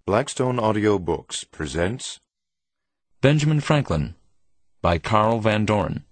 Blackstone Audio Books presents Benjamin Franklin by Carl Van Doren.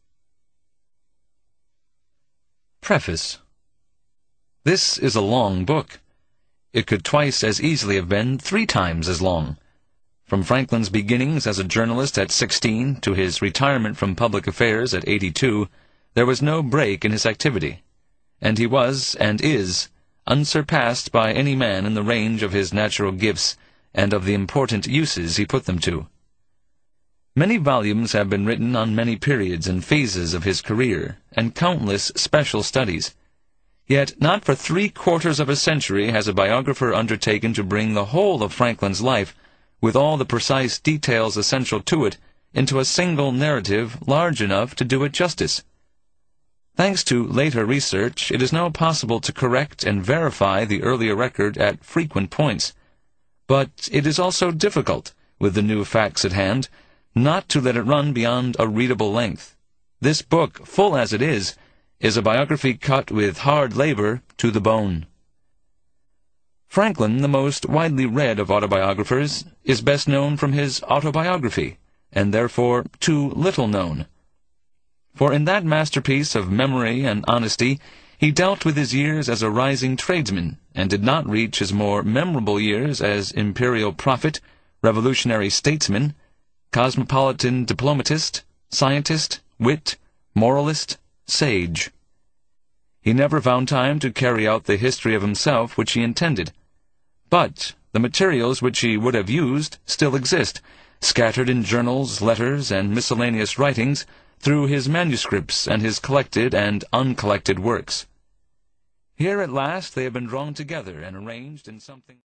Preface. This is a long book. It could twice as easily have been 3 times as long. From Franklin's beginnings as a journalist at 16 to his retirement from public affairs at 82, there was no break in his activity, and he was, and is, unsurpassed by any man in the range of his natural gifts and of the important uses he put them to. Many volumes have been written on many periods and phases of his career, and countless special studies. Yet not for 3/4 of a century has a biographer undertaken to bring the whole of Franklin's life, with all the precise details essential to it, into a single narrative large enough to do it justice. Thanks to later research, it is now possible to correct and verify the earlier record at frequent points. But it is also difficult, with the new facts at hand, not to let it run beyond a readable length. This book, full as it is a biography cut with hard labor to the bone. Franklin, the most widely read of autobiographers, is best known from his autobiography, and therefore too little known. For in that masterpiece of memory and honesty, he dealt with his years as a rising tradesman, and did not reach his more memorable years as imperial prophet, revolutionary statesman, cosmopolitan diplomatist, scientist, wit, moralist, sage. He never found time to carry out the history of himself which he intended. But the materials which he would have used still exist, scattered in journals, letters, and miscellaneous writings, through his manuscripts and his collected and uncollected works. Here at last they have been drawn together and arranged in something